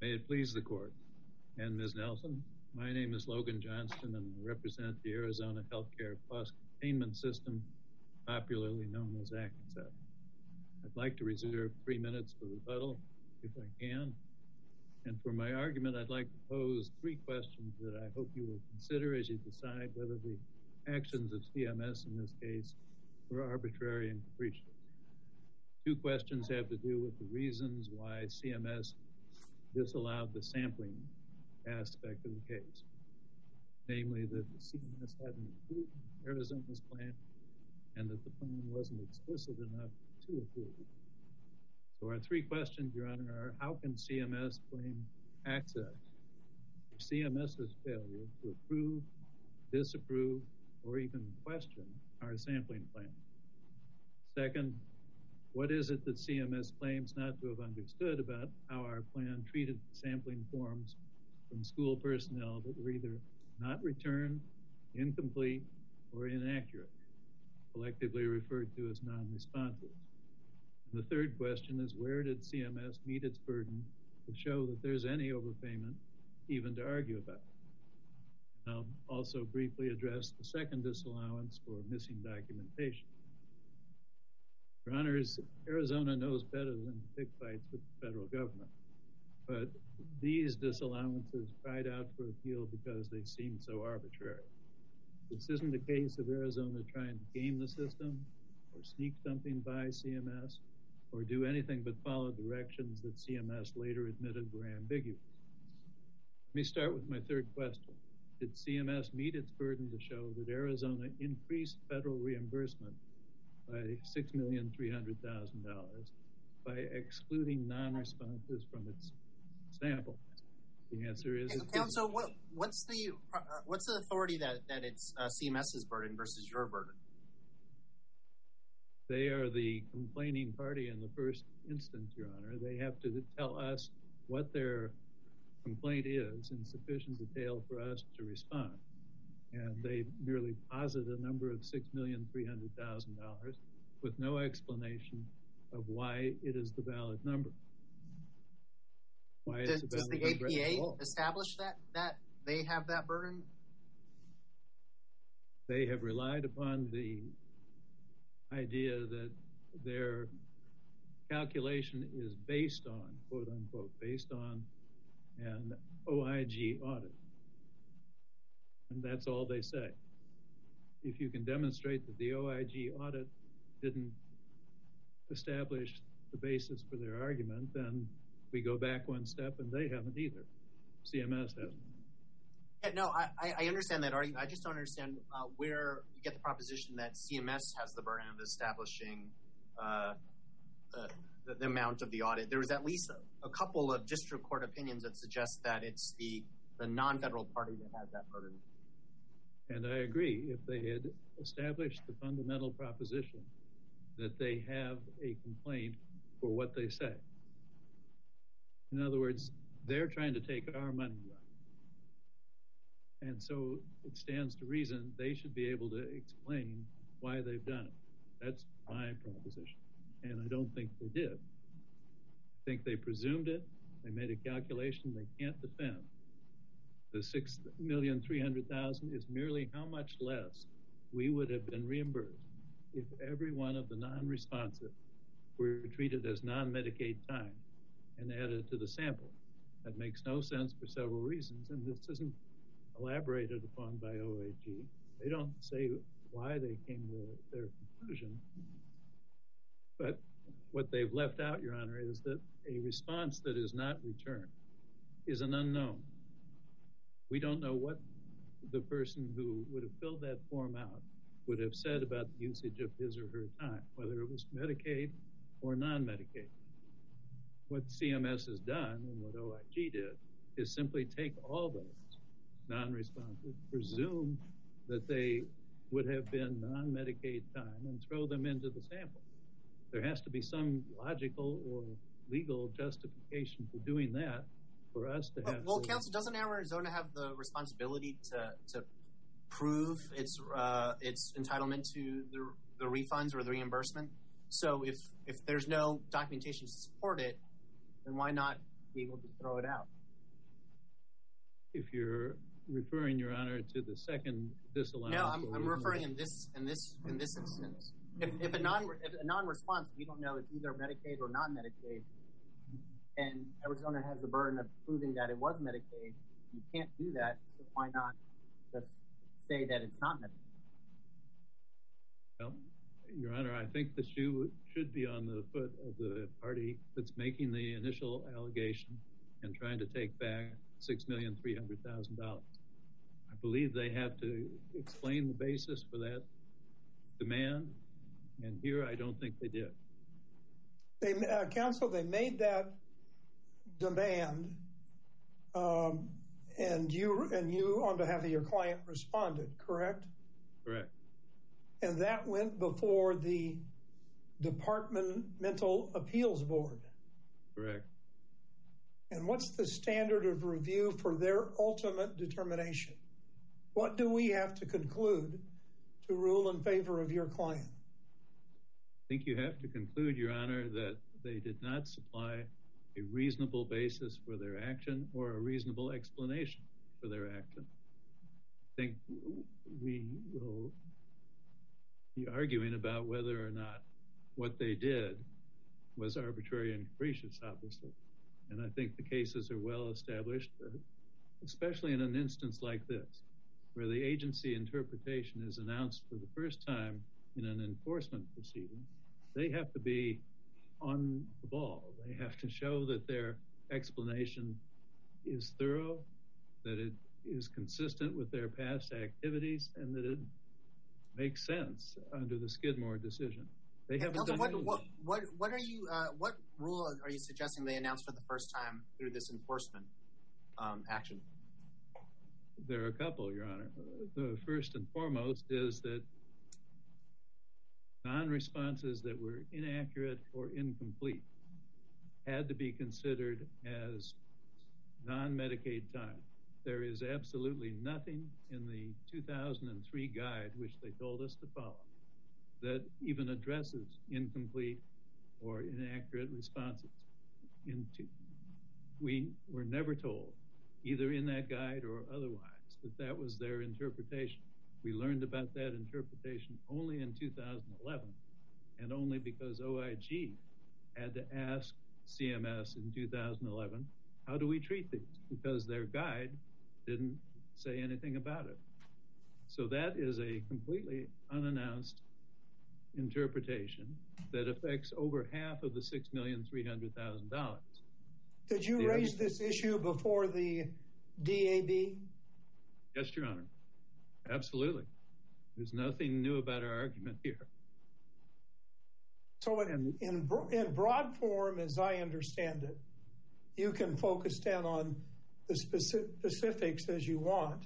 May it please the Court. And Ms. Nelson, my name is Logan Johnston, and I represent the Arizona Healthcare Cost Containment System, popularly known as ACCESS. I'd like to reserve 3 minutes for rebuttal, if I can. And for my argument, I'd like to pose 3 questions that I hope you will consider as you decide whether the actions of CMS in this case were arbitrary and capricious. 2 questions have to do with the reasons why CMS disallowed the sampling aspect of the case, namely that the CMS hadn't approved Arizona's plan and that the plan wasn't explicit enough to approve it. So our 3 questions, Your Honor, are how can CMS claim access for CMS's failure to approve, disapprove, or even question our sampling plan? Second, what is it that CMS claims not to have understood about how our plan treated sampling forms from school personnel that were either not returned, incomplete, or inaccurate, collectively referred to as non-responsive? And the third question is, where did CMS meet its burden to show that there's any overpayment even to argue about? And I'll also briefly address the second disallowance for missing documentation. Your Honors, Arizona knows better than to pick fights with the federal government, but these disallowances cried out for appeal because they seemed so arbitrary. This isn't a case of Arizona trying to game the system or sneak something by CMS or do anything but follow directions that CMS later admitted were ambiguous. Let me start with my third question. Did CMS meet its burden to show that Arizona increased federal reimbursement by $6,300,000 by excluding non-responses from its sample? The answer is... Counsel, what's the authority that it's CMS's burden versus your burden? They are the complaining party in the first instance, Your Honor. They have to tell us what their complaint is in sufficient detail for us to respond. And they merely posit a number of $6,300,000 with no explanation of why it is the valid number. Why does the APA establish that they have that burden? They have relied upon the idea that their calculation is based on, quote unquote, based on an OIG audit. And that's all they say. If you can demonstrate that the OIG audit didn't establish the basis for their argument, then we go back one step and they haven't either. CMS hasn't. Yeah, no, I understand that argument. I just don't understand where you get the proposition that CMS has the burden of establishing the amount of the audit. There was at least a couple of district court opinions that suggest that it's the non-federal party that has that burden. And I agree. If they had established the fundamental proposition that they have a complaint for what they say. In other words, they're trying to take our money. And so it stands to reason they should be able to explain why they've done it. That's my proposition. And I don't think they did. I think they presumed it. They made a calculation they can't defend. The $6,300,000 is merely how much less we would have been reimbursed if every one of the non-responsive were treated as non-Medicaid time and added to the sample. That makes no sense for several reasons, and this isn't elaborated upon by OIG. They don't say why they came to their conclusion, but what they've left out, Your Honor, is that a response that is not returned is an unknown. We don't know what the person who would have filled that form out would have said about the usage of his or her time, whether it was Medicaid or non-Medicaid. What CMS has done and what OIG did is simply take all those non-responsive, presume that they would have been non-Medicaid time and throw them into the sample. There has to be some logical or legal justification for doing that for us to have... Well, Counsel, doesn't Arizona have the responsibility to prove its entitlement to the refunds or the reimbursement? So if there's no documentation to support it, then why not be able to throw it out. If you're referring, Your Honor, to the second disallowance. No, I'm referring in this instance. If a non-response, we don't know it's either Medicaid or non-Medicaid, and Arizona has the burden of proving that it was Medicaid, you can't do that. So why not just say that it's not Medicaid? Well, Your Honor, I think the shoe should be on the foot of the party that's making the initial allegation and trying to take back $6,300,000. I believe they have to explain the basis for that demand, and here I don't think they did. Counsel, they made that demand, and you, on behalf of your client, responded, correct? Correct. And that went before the Departmental Appeals Board. Correct. And what's the standard of review for their ultimate determination? What do we have to conclude to rule in favor of your client? I think you have to conclude, Your Honor, that they did not supply a reasonable basis for their action or a reasonable explanation for their action. I think we will be arguing about whether or not what they did was arbitrary and capricious, obviously. And I think the cases are well established, especially in an instance like this, where the agency interpretation is announced for the first time in an enforcement proceeding. They have to be on the ball. They have to show that their explanation is thorough, that it is consistent with their past activities, and that it makes sense under the Skidmore decision. They haven't done anything. What rule are you suggesting they announced for the first time through this enforcement action? There are a couple, Your Honor. The first and foremost is that non-responses that were inaccurate or incomplete had to be considered as non-Medicaid time. There is absolutely nothing in the 2003 guide, which they told us to follow, that even addresses incomplete or inaccurate responses. We were never told, either in that guide or otherwise, that that was their interpretation. We learned about that interpretation only in 2011, and only because OIG had to ask CMS in 2011, how do we treat these? Because their guide didn't say anything about it. So that is a completely unannounced interpretation that affects over half of the $6,300,000. Did you raise this issue before the DAB? Yes, Your Honor. Absolutely. There's nothing new about our argument here. So in broad form, as I understand it, you can focus down on the specifics as you want.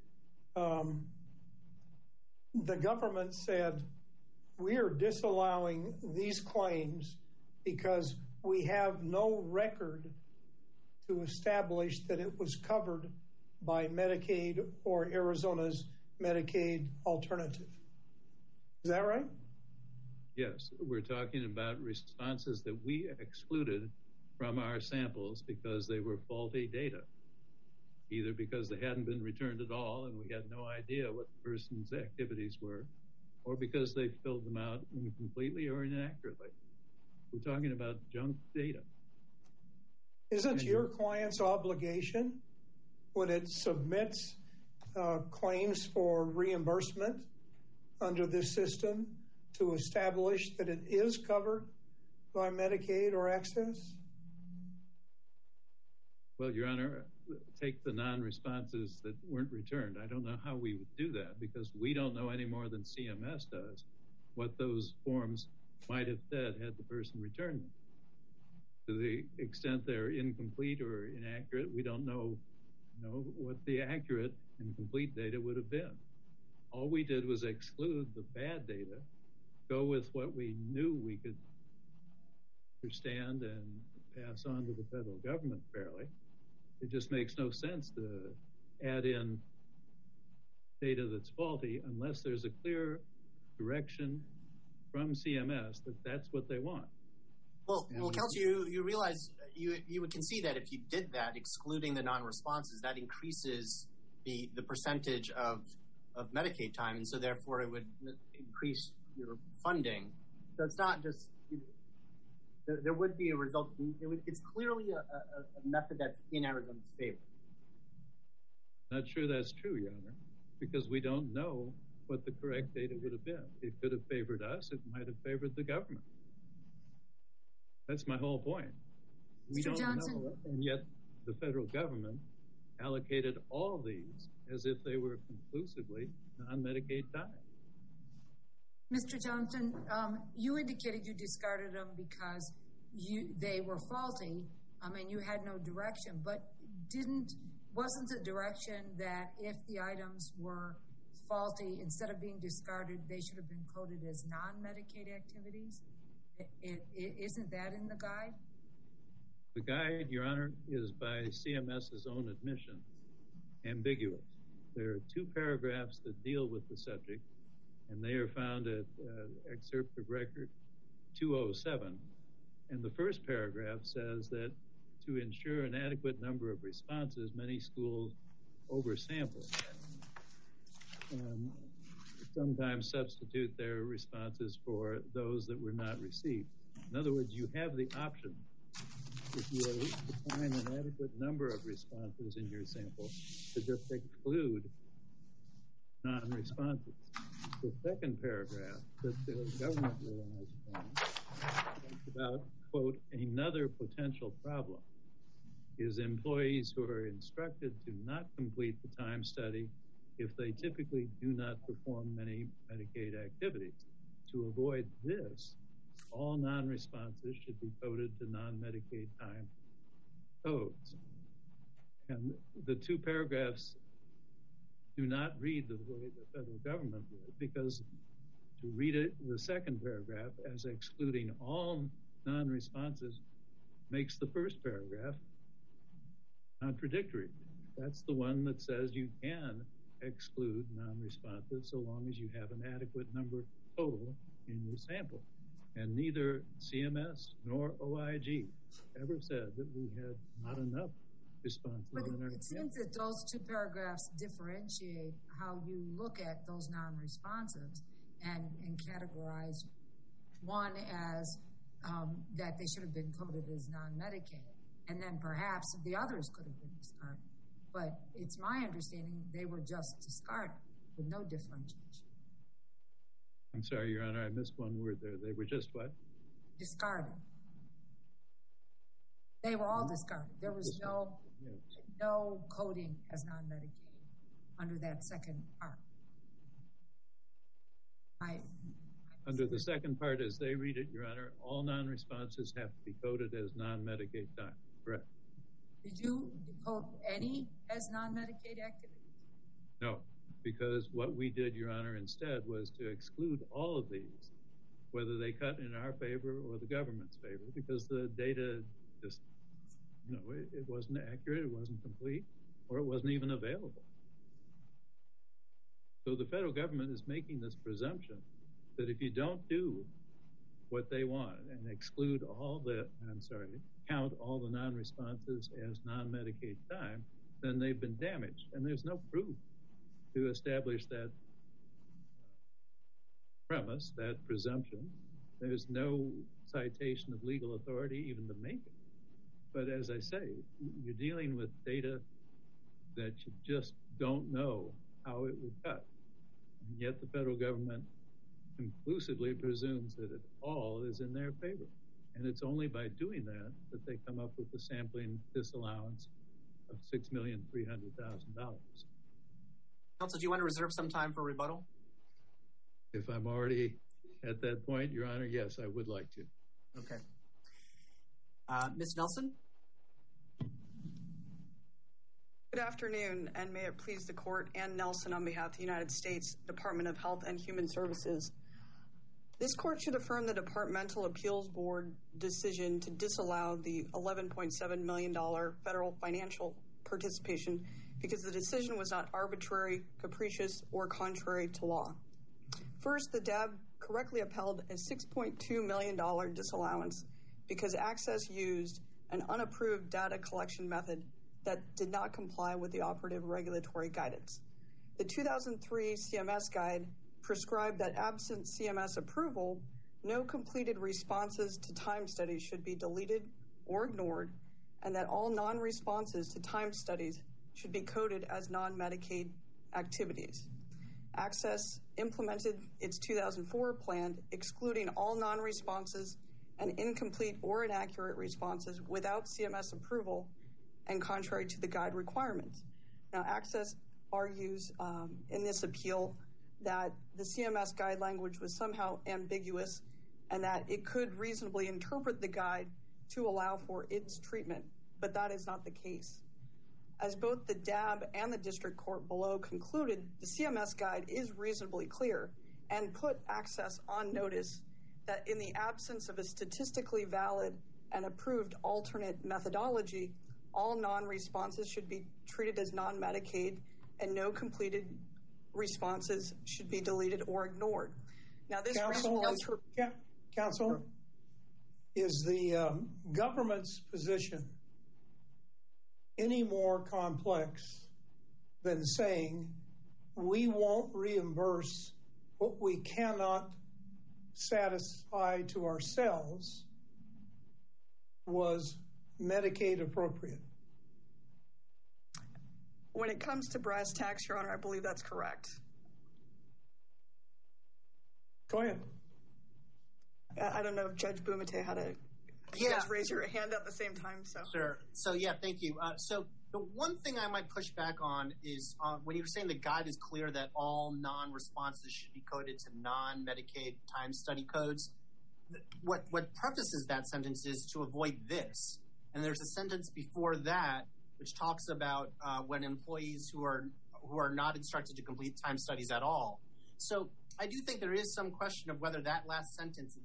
The government said, we are disallowing these claims because we have no record to establish that it was covered by Medicaid or Arizona's Medicaid alternative. Is that right? Yes, we're talking about responses that we excluded from our samples because they were faulty data, either because they hadn't been returned at all and we had no idea what the person's activities were, or because they filled them out incompletely or inaccurately. We're talking about junk data. Isn't your client's obligation when it submits claims for reimbursement under this system to establish that it is covered by Medicaid or Access? Well, Your Honor, take the non-responses that weren't returned. I don't know how we would do that because we don't know any more than CMS does what those forms might have said had the person returned them. To the extent they're incomplete or inaccurate, we don't know what the accurate and complete data would have been. All we did was exclude the bad data, go with what we knew we could understand and pass on to the federal government fairly. It just makes no sense to add in data that's faulty unless there's a clear direction from CMS that that's what they want. Well, Counsel, you realize you would concede that if you did that, excluding the non-responses, that increases the percentage of Medicaid time, and so therefore it would increase your funding. So it's not just there would be a result. It's clearly a method that's in Arizona's favor. Not sure that's true, Your Honor, because we don't know what the correct data would have been. It could have favored us. It might have favored the government. That's my whole point. We don't know, and yet the federal government allocated all these as if they were conclusively non-Medicaid time. Mr. Johnson, you indicated you discarded them because they were faulty. I mean, you had no direction, but wasn't the direction that if the items were faulty, instead of being discarded, they should have been coded as non-Medicaid activities? Isn't that in the guide? The guide, Your Honor, is by CMS's own admission ambiguous. There are two paragraphs that deal with the subject, and they are found at excerpt of record 207. And the first paragraph says that to ensure an adequate number of responses, many schools oversample and sometimes substitute their responses for those that were not received. In other words, you have the option, if you find an adequate number of responses in your sample, to just exclude non-responses. The second paragraph that the government relies upon talks about, quote, another potential problem is employees who are instructed to not complete the time study if they typically do not perform many Medicaid activities. To avoid this, all non-responses should be coded to non-Medicaid time codes. And the two paragraphs do not read the way the federal government would, because to read it, the second paragraph, as excluding all non-responses makes the first paragraph contradictory. That's the one that says you can exclude non-responses so long as you have an adequate number total in your sample. And neither CMS nor OIG ever said that we had not enough responses in our sample. But it seems that those two paragraphs differentiate how you look at those non-responses and categorize one as that they should have been coded as non-Medicaid, and then perhaps the others could have been discarded. But it's my understanding they were just discarded with no differentiation. I'm sorry, Your Honor, I missed one word there. They were just what? Discarded. They were all discarded. There was no coding as non-Medicaid under that second part. Under the second part, as they read it, Your Honor, all non-responses have to be coded as non-Medicaid time. Correct. Did you code any as non-Medicaid activities? No, because what we did, Your Honor, instead was to exclude all of these, whether they cut in our favor or the government's favor, because the data just, it wasn't accurate, it wasn't complete, or it wasn't even available. So the federal government is making this presumption that if you don't do what they want and count all the non-responses as non-Medicaid time, then they've been damaged. And there's no proof to establish that premise, that presumption. There's no citation of legal authority even to make it. But as I say, you're dealing with data that you just don't know how it would cut. And yet the federal government conclusively presumes that it all is in their favor. And it's only by doing that that they come up with the sampling disallowance of $6,300,000. Counsel, do you want to reserve some time for rebuttal? If I'm already at that point, Your Honor, yes, I would like to. Okay. Ms. Nelson? Good afternoon, and may it please the Court, Ann Nelson on behalf of the United States Department of Health and Human Services. This Court should affirm the Departmental Appeals Board decision to disallow the $11.7 million federal financial participation because the decision was not arbitrary, capricious, or contrary to law. First, the DAB correctly upheld a $6.2 million disallowance because Access used an unapproved data collection method that did not comply with the operative regulatory guidance. The 2003 CMS guide prescribed that absent CMS approval, no completed responses to time studies should be deleted or ignored, and that all non-responses to time studies should be coded as non-Medicaid activities. Access implemented its 2004 plan, excluding all non-responses and incomplete or inaccurate responses without CMS approval and contrary to the guide requirements. Now, Access argues in this appeal that the CMS guide language was somehow ambiguous and that it could reasonably interpret the guide to allow for its treatment, but that is not the case. As both the DAB and the district court below concluded, the CMS guide is reasonably clear and put Access on notice that in the absence of a statistically valid and approved alternate methodology, all non-responses should be treated as non-Medicaid and no completed responses should be deleted or ignored. Now, this Counsel, is the government's position any more complex than saying we won't reimburse what we cannot satisfy to ourselves was Medicaid appropriate? When it comes to brass tacks, Your Honor, I believe that's correct. Go ahead. I don't know if Judge Bumate had a... You guys raise your hand at the same time, so... Sure. So, yeah, thank you. So the one thing I might push back on is when you were saying the guide is clear that all non-responses should be coded to non-Medicaid time study codes, what prefaces that sentence is to avoid this. And there's a sentence before that which talks about when employees who are not instructed to complete time studies at all. So I do think there is some question of whether that last sentence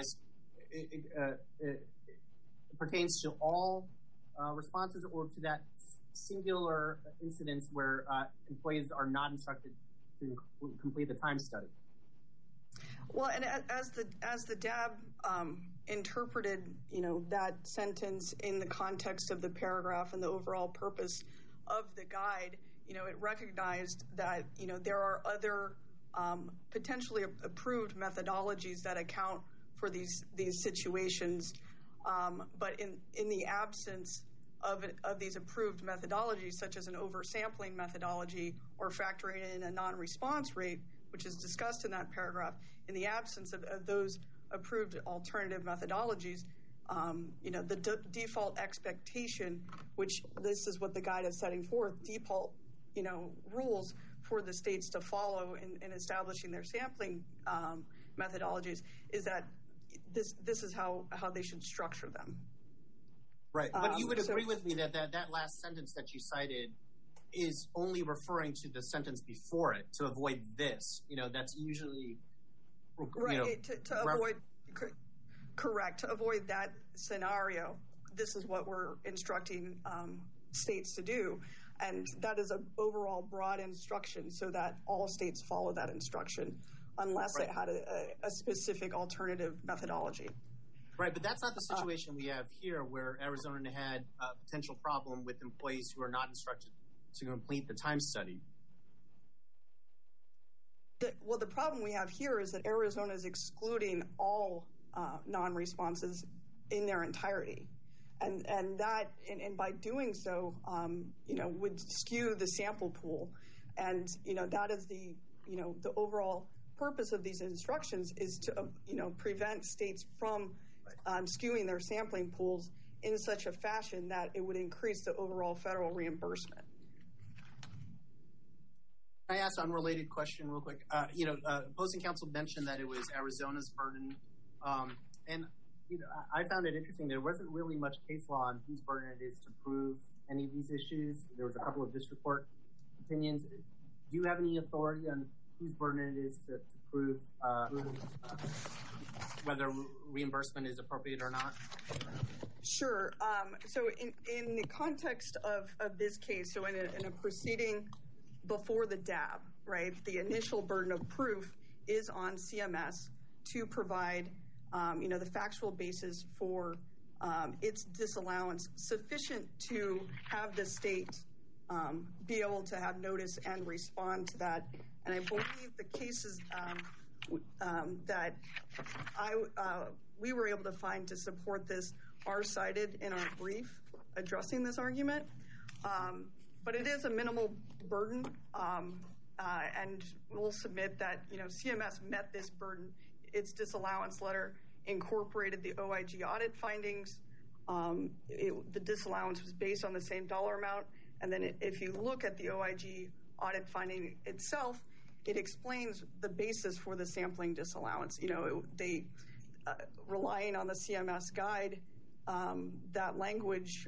pertains to all responses or to that singular incidence where employees are not instructed to complete the time study. Well, and as the DAB interpreted, that sentence in the context of the paragraph and the overall purpose of the guide, it recognized that, there are other potentially approved methodologies that account for these situations. But in the absence of these approved methodologies, such as an oversampling methodology or factoring in a non-response rate, which is discussed in that paragraph, in the absence of those approved alternative methodologies, the default expectation, which this is what the guide is setting forth, default, rules for the states to follow in establishing their sampling methodologies, is that this is how they should structure them. Right, but you would agree with me that last sentence that you cited is only referring to the sentence before it to avoid this. That's usually to avoid. Correct, to avoid that scenario. This is what we're instructing states to do, and that is an overall broad instruction so that all states follow that instruction, unless it had a specific alternative methodology. Right, but that's not the situation we have here, where Arizona had a potential problem with employees who are not instructed to complete the time study. The problem we have here is that Arizona is excluding all non-responses in their entirety, and by doing so, would skew the sample pool, and that is the overall purpose of these instructions is to prevent states from skewing their sampling pools in such a fashion that it would increase the overall federal reimbursement. Can I ask an unrelated question real quick? Opposing counsel mentioned that it was Arizona's burden, and I found it interesting. There wasn't really much case law on whose burden it is to prove any of these issues. There was a couple of district court opinions. Do you have any authority on whose burden it is to prove whether reimbursement is appropriate or not? Sure. So in the context of this case, so in a proceeding before the DAB, right, the initial burden of proof is on CMS to provide, the factual basis for its disallowance sufficient to have the state be able to have notice and respond to that. And I believe the cases that we were able to find to support this are cited in our brief addressing this argument. But it is a minimal burden, and we'll submit that, CMS met this burden. Its disallowance letter incorporated the OIG audit findings. The disallowance was based on the same dollar amount. And then if you look at the OIG audit finding itself, it explains the basis for the sampling disallowance. They relying on the CMS guide, that language,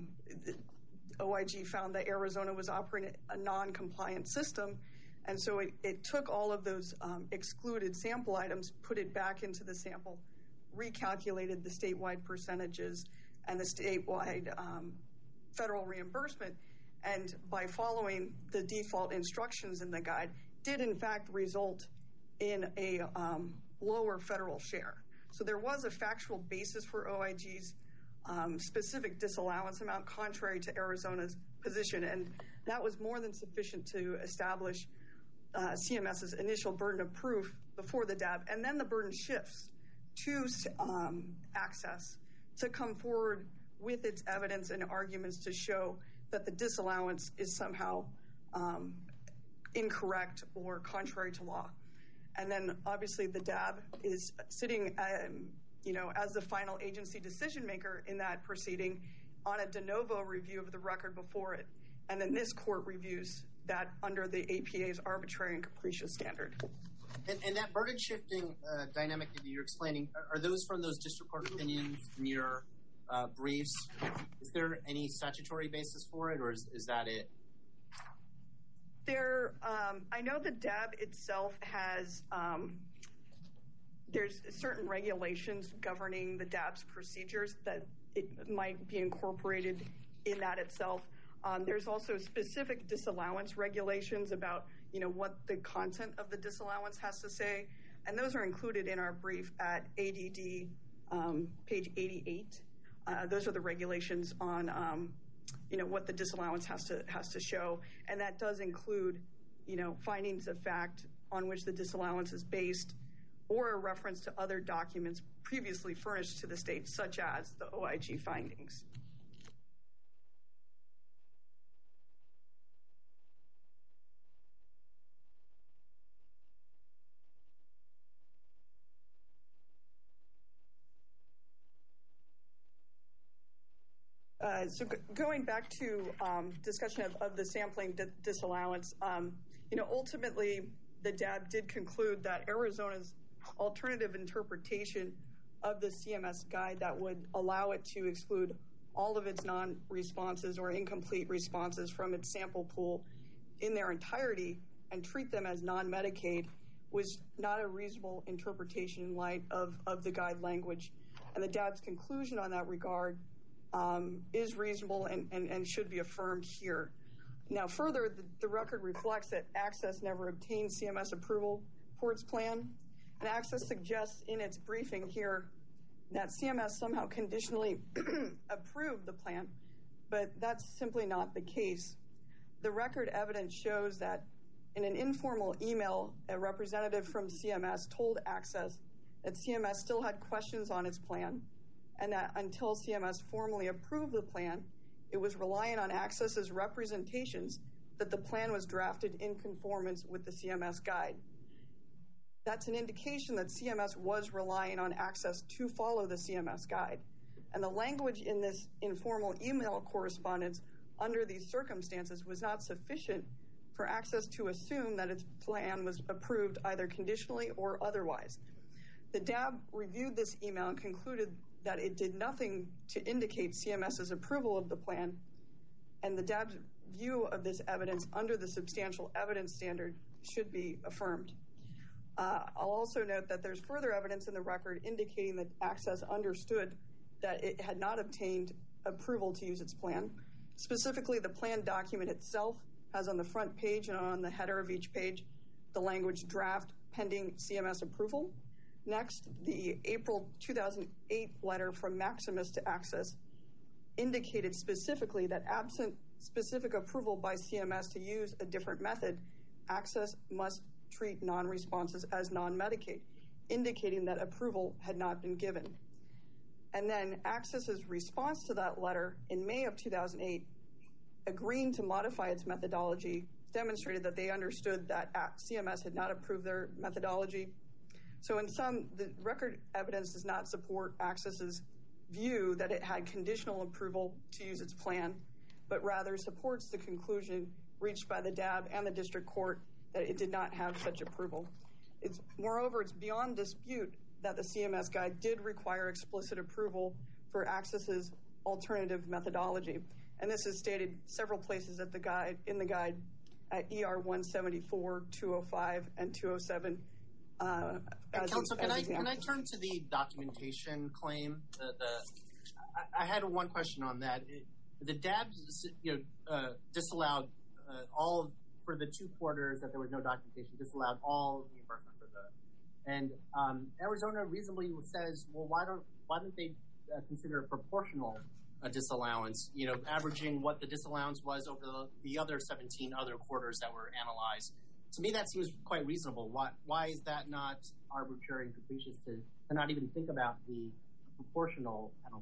OIG found that Arizona was operating a non-compliant system. And so it took all of those excluded sample items, put it back into the sample, recalculated the statewide percentages and the statewide federal reimbursement. And by following the default instructions in the guide, did in fact result in a lower federal share. So there was a factual basis for OIG's specific disallowance amount contrary to Arizona's position. And that was more than sufficient to establish CMS's initial burden of proof before the DAB. And then the burden shifts to Access to come forward with its evidence and arguments to show that the disallowance is somehow incorrect or contrary to law. And then obviously the DAB is sitting, as the final agency decision maker in that proceeding on a de novo review of the record before it. And then this court reviews that under the APA's arbitrary and capricious standard. And that burden shifting dynamic that you're explaining, are those from those district court opinions in your briefs? Is there any statutory basis for it, or is that it? I know the DAB itself has, there's certain regulations governing the DAB's procedures that it might be incorporated in that itself. There's also specific disallowance regulations about, what the content of the disallowance has to say. And those are included in our brief at ADD page 88. Those are the regulations on, what the disallowance has to show. And that does include, findings of fact on which the disallowance is based, or a reference to other documents previously furnished to the state, such as the OIG findings. So going back to discussion of the sampling disallowance, ultimately the DAB did conclude that Arizona's alternative interpretation of the CMS guide that would allow it to exclude all of its non-responses or incomplete responses from its sample pool in their entirety and treat them as non-Medicaid was not a reasonable interpretation in light of the guide language. And the DAB's conclusion on that regard is reasonable and should be affirmed here. Now, further, the record reflects that Access never obtained CMS approval for its plan. And Access suggests in its briefing here that CMS somehow conditionally approved the plan, but that's simply not the case. The record evidence shows that in an informal email, a representative from CMS told Access that CMS still had questions on its plan, and that until CMS formally approved the plan, it was relying on Access's representations that the plan was drafted in conformance with the CMS guide. That's an indication that CMS was relying on Access to follow the CMS guide. And the language in this informal email correspondence under these circumstances was not sufficient for Access to assume that its plan was approved either conditionally or otherwise. The DAB reviewed this email and concluded that it did nothing to indicate CMS's approval of the plan, and the DAB's view of this evidence under the substantial evidence standard should be affirmed. I'll also note that there's further evidence in the record indicating that Access understood that it had not obtained approval to use its plan. Specifically, the plan document itself has on the front page and on the header of each page the language draft pending CMS approval. Next, the April 2008 letter from Maximus to Access indicated specifically that absent specific approval by CMS to use a different method, Access must treat non-responses as non-Medicaid, indicating that approval had not been given. And then Access's response to that letter in May of 2008, agreeing to modify its methodology, demonstrated that they understood that CMS had not approved their methodology. So in sum, the record evidence does not support Access's view that it had conditional approval to use its plan, but rather supports the conclusion reached by the DAB and the district court that it did not have such approval. Moreover, it's beyond dispute that the CMS guide did require explicit approval for Access's alternative methodology. And this is stated several places in the guide at ER 174, 205, and 207. Counsel, can I turn to the documentation claim? I had one question on that. The DAB, disallowed all for the 2 quarters that there was no documentation. Disallowed all reimbursement for the, and Arizona reasonably says, well, why don't they consider a proportional disallowance? Averaging what the disallowance was over the other 17 other quarters that were analyzed. To me, that seems quite reasonable. Why is that not arbitrary and capricious to not even think about the proportional penalty?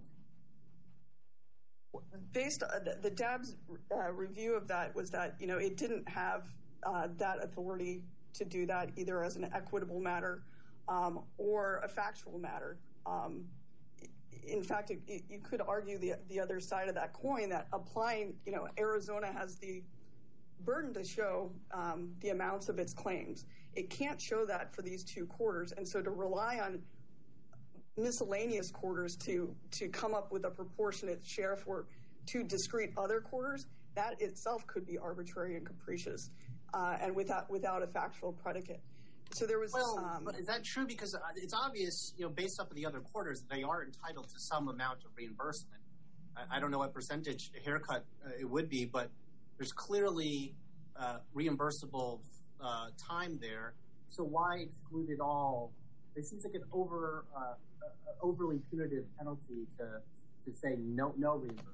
Based on the DAB's review of that was that, it didn't have that authority to do that either as an equitable matter or a factual matter. In fact, you could argue the other side of that coin, that applying, Arizona has the burden to show the amounts of its claims. It can't show that for these 2 quarters. And so to rely on miscellaneous quarters to come up with a proportionate share for 2 discrete other quarters, that itself could be arbitrary and capricious and without a factual predicate. So there was. But is that true? Because it's obvious, based off of the other quarters, they are entitled to some amount of reimbursement. I don't know what percentage haircut it would be, but there's clearly reimbursable time there. So why exclude it all? It seems like an overly punitive penalty to say no reimbursement.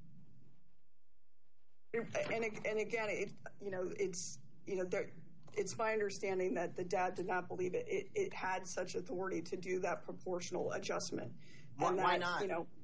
And again, it's my understanding that the DAB did not believe it had such authority to do that proportional adjustment. Why not?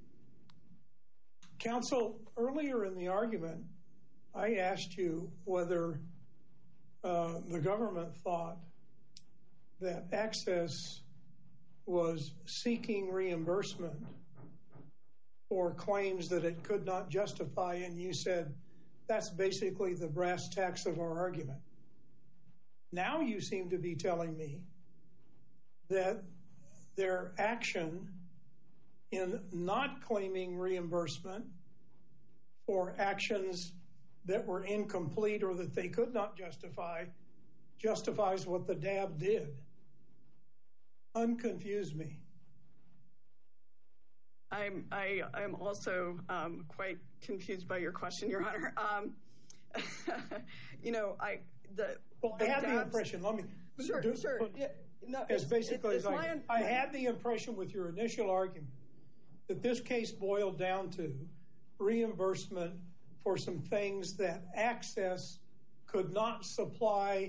Counsel, earlier in the argument, I asked you whether the government thought that Access was seeking reimbursement for claims that it could not justify, and you said that's basically the brass tacks of our argument. Now you seem to be telling me that their action in not claiming reimbursement for actions that were incomplete or that they could not justify justifies what the DAB did. Unconfuse me. I'm also quite confused by your question, Your Honor. I had the impression. Let me. Sure. Yeah, no, as basically as I had the impression with your initial argument that this case boiled down to reimbursement for some things that Access could not supply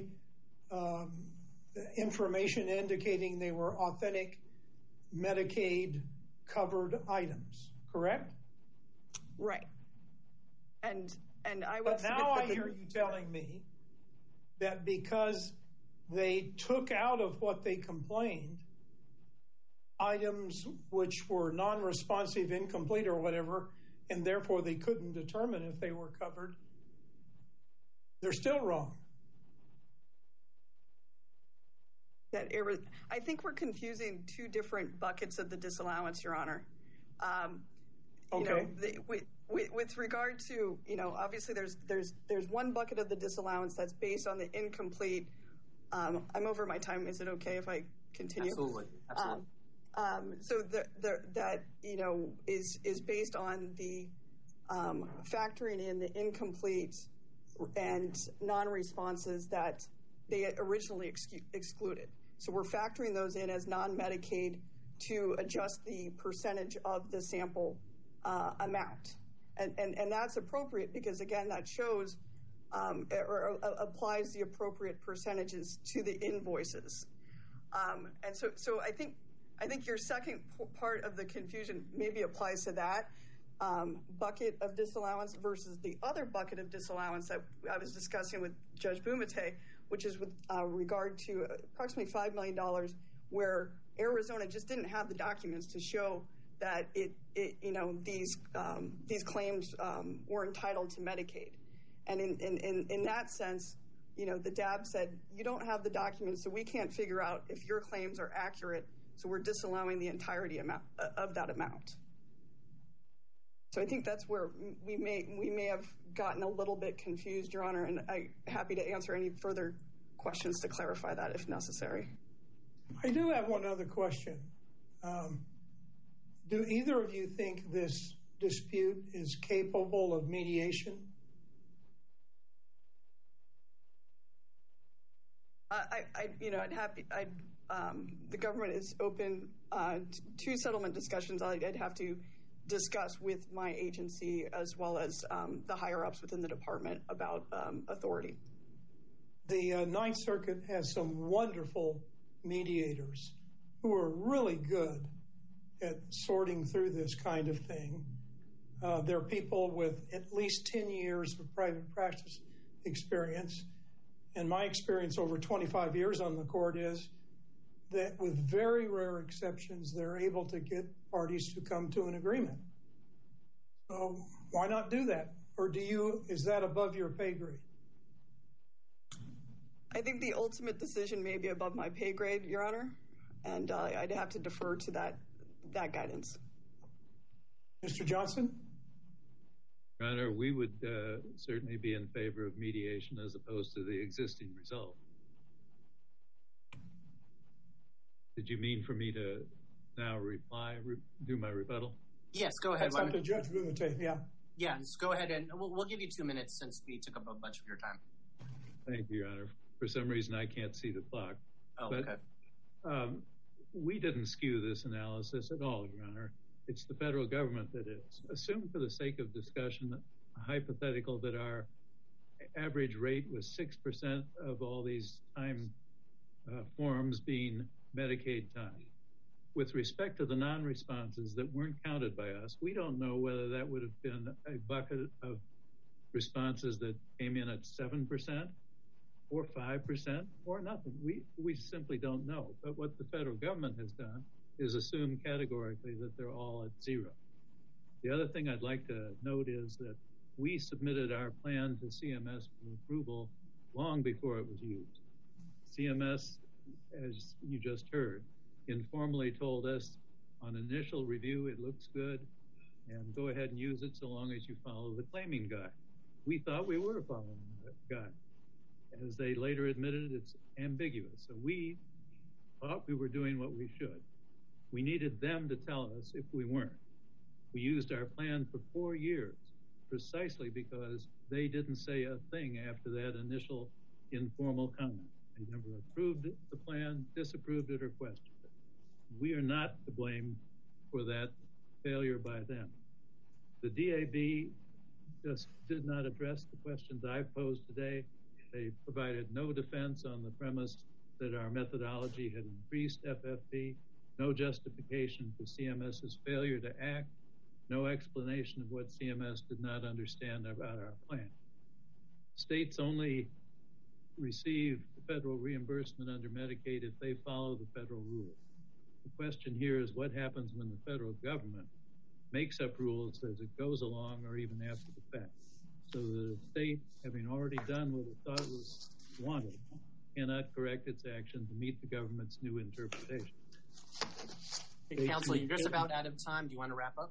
information indicating they were authentic Medicaid covered items, correct? Right. And I But would. now I hear you telling me that because they took out of what they complained items which were non-responsive, incomplete, or whatever, and therefore they couldn't determine if they were covered, they're still wrong. I think we're confusing 2 different buckets of the disallowance, Your Honor. Okay. With regard to, obviously there's one bucket of the disallowance that's based on the incomplete. I'm over my time. Is it okay if I continue? Absolutely. So that is based on the factoring in the incomplete and non-responses that they originally excluded. So we're factoring those in as non-Medicaid to adjust the percentage of the sample amount. And that's appropriate because, again, that shows or applies the appropriate percentages to the invoices. And so I think your second part of the confusion maybe applies to that bucket of disallowance versus the other bucket of disallowance that I was discussing with Judge Bumate, which is with regard to approximately $5 million, where Arizona just didn't have the documents to show that these claims were entitled to Medicaid. And in that sense, the DAB said, you don't have the documents, so we can't figure out if your claims are accurate, so we're disallowing the entirety of that amount. So I think that's where we may have gotten a little bit confused, Your Honor, and I'm happy to answer any further questions to clarify that if necessary. I do have one other question. Do either of you think this dispute is capable of mediation? The government is open to settlement discussions. I'd have to discuss with my agency as well as the higher ups within the department about authority. The Ninth Circuit has some wonderful mediators who are really good at sorting through this kind of thing. They're people with at least 10 years of private practice experience. And my experience over 25 years on the court is that with very rare exceptions, they're able to get parties to come to an agreement. So why not do that? Or is that above your pay grade? I think the ultimate decision may be above my pay grade, Your Honor, and I'd have to defer to that guidance. Mr. Johnson? Your Honor, we would certainly be in favor of mediation as opposed to the existing result. Did you mean for me to now do my rebuttal? Yes, go ahead. That's up to Judge Bumate, yeah. Yeah, just go ahead, and we'll give you 2 minutes since we took up a bunch of your time. Thank you, Your Honor. For some reason, I can't see the clock. Oh, but, okay. We didn't skew this analysis at all, Your Honor. It's the federal government that is. Assume for the sake of discussion, a hypothetical that our average rate was 6% of all these time forms being Medicaid time. With respect to the non-responses that weren't counted by us, we don't know whether that would have been a bucket of responses that came in at 7% or 5% or nothing. We simply don't know. But what the federal government has done is assume categorically that they're all at 0. The other thing I'd like to note is that we submitted our plan to CMS for approval long before it was used. CMS, as you just heard, informally told us on initial review it looks good and go ahead and use it so long as you follow the claiming guide. We thought we were following that guide. As they later admitted, it's ambiguous. So we thought we were doing what we should. We needed them to tell us if we weren't. We used our plan for 4 years precisely because they didn't say a thing after that initial informal comment. They never approved the plan, disapproved it, or questioned it. We are not to blame for that failure by them. The DAB just did not address the questions I've posed today. They provided no defense on the premise that our methodology had increased FFP, no justification for CMS's failure to act, no explanation of what CMS did not understand about our plan. States only receive federal reimbursement under Medicaid if they follow the federal rules. The question here is what happens when the federal government makes up rules as it goes along or even after the fact. So the state, having already done what it thought was wanted, cannot correct its action to meet the government's new interpretation. Hey, Counsel, you're just about out of time. Do you want to wrap up?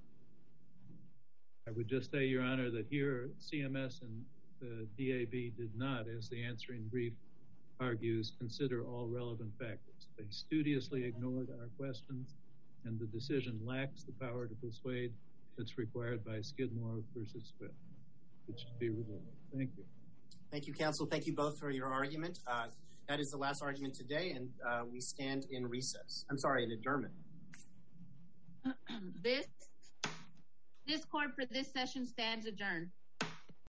I would just say, Your Honor, that here CMS and the DAB did not, as the answering brief argues, consider all relevant factors. They studiously ignored our questions, and the decision lacks the power to persuade that's required by Skidmore versus Swift. It should be removed. Thank you. Thank you, Counsel. Thank you both for your argument. That is the last argument today, and we stand in recess. I'm sorry, in adjournment. This court for this session stands adjourned.